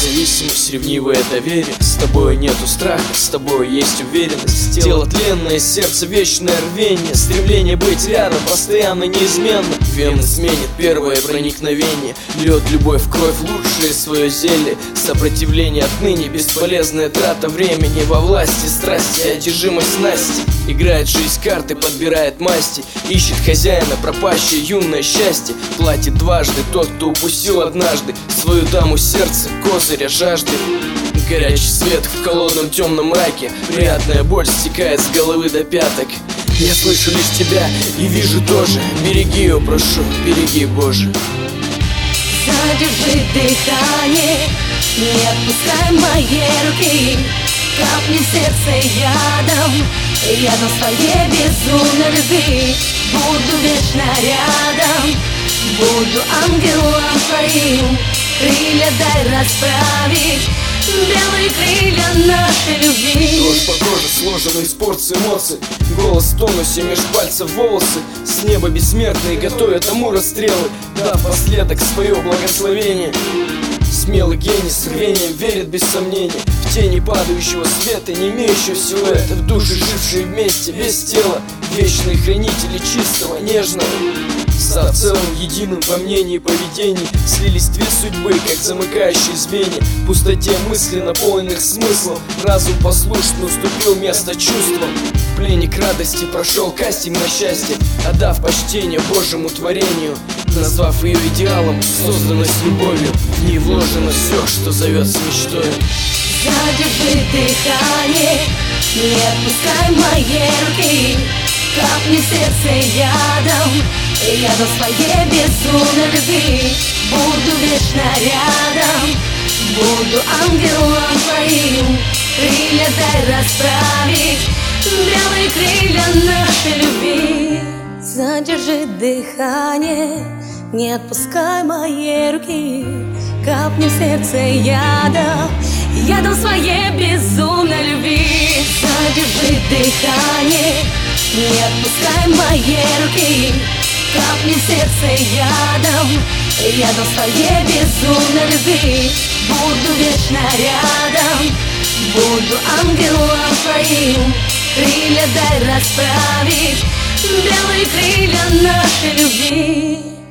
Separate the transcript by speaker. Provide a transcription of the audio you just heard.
Speaker 1: Зависимость, ревнивое доверие. С тобой нету страха, с тобой есть уверенность. Тело тленное, сердце вечное рвение. Стремление быть рядом, постоянно, неизменно. Вены сменит первое проникновение. Лед, любовь, кровь, лучшее свое зелье. Сопротивление отныне, бесполезная трата времени. Во власти страсти, одержимость Насти. Играет жизнь карты, подбирает масти. Ищет хозяина, пропащее юное счастье. Платит дважды тот, кто упустил однажды свою даму сердца, козыря жажды. Горячий свет в холодном темном мраке. Приятная боль стекает с головы до пяток. Я слышу лишь тебя и вижу тоже. Береги ее, прошу, береги, Боже.
Speaker 2: Задержи дыхание, не отпускай моей руки. Капни в сердце ядом, ядом своей безумной любви. Буду вечно рядом, буду ангелом твоим. Крылья дай расправить, белые крылья нашей любви.
Speaker 1: Дрожь по коже, сложенный из порций эмоций. Голос в тонусе, меж пальцев волосы. С неба бессмертные готовят тому расстрелы, дав последок свое благословение. Смелый гений с рвением верит без сомнения в тени падающего света, не имеющего силуэта. В душе жившие вместе, без тела, вечные хранители чистого, нежного. За целым единым во мнении и поведении слились две судьбы, как замыкающие звенья. В пустоте мысли, наполненных смыслом, разум послушно уступил место чувствам. Пленник радости прошел кастинг на счастье, отдав почтение Божьему творению. Назвав ее идеалом, созданной с любовью, в ней вложено все, что зовется мечтой.
Speaker 2: Задержи дыхание, не отпускай моей руки. Капни в сердце ядом, ядом своей безумной любви. Буду вечно рядом, буду ангелом твоим. Крылья дай расправить, белые крылья нашей любви. Задержи дыхание, не отпускай моей руки. Капни в сердце ядом, ядом своей безумной любви. Задержи дыхание, не отпускай моей руки. Капни в сердце ядом, ядом своей безумной любви. Буду вечно рядом, буду ангелом твоим. Крылья дай расправить, белые крылья нашей любви.